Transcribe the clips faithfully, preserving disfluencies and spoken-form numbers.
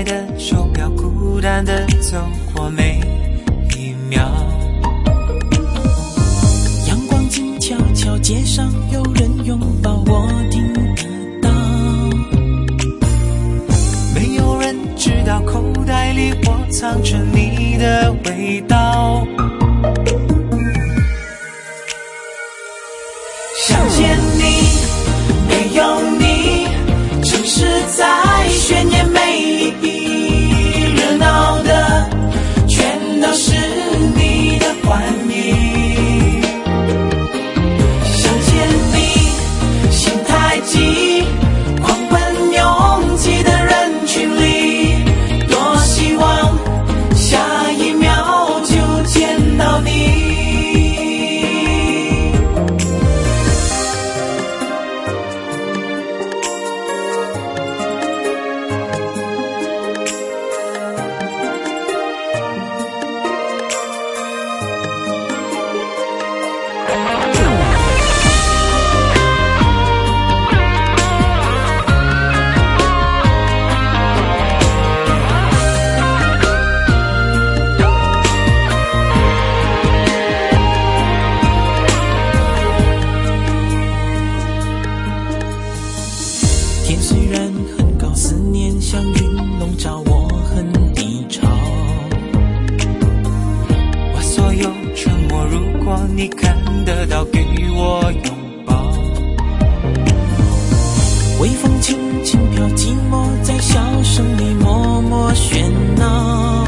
爱的手表孤单的走过每一秒。 阳光静悄悄，街上有人拥抱，我听得到。 没有人知道口袋里我藏着你的味道。 想见你，没有你，城市再喧也没意义，热闹的全都是你的幻影。想见你，心太急，狂奔拥挤的人群里，多希望下一秒就见到你。天虽然很高，思念像云笼罩，我很低潮。 把所有沉默，如果你看得到，给我拥抱。 微风轻轻飘，寂寞在笑声里默默喧闹。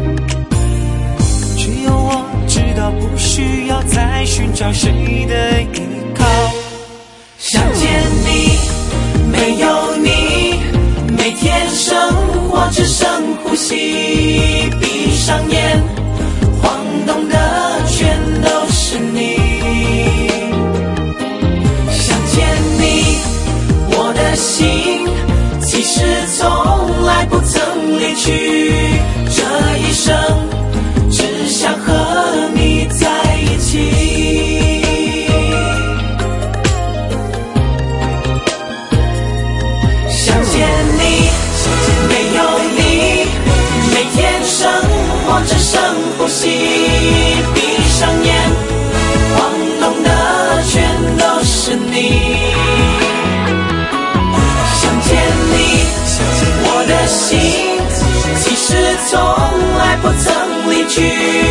只有我知道，不需要再寻找谁的依靠。 想见你，没有你，每天生活只剩呼吸，闭上眼，晃动的全都是你。想见你，我的心其实从来不曾离去，这一生只想和你在一起。想见你，没有你，每天生活只剩呼吸，闭上眼，晃动的全都是你。想见你，我的心其实从来不曾离去。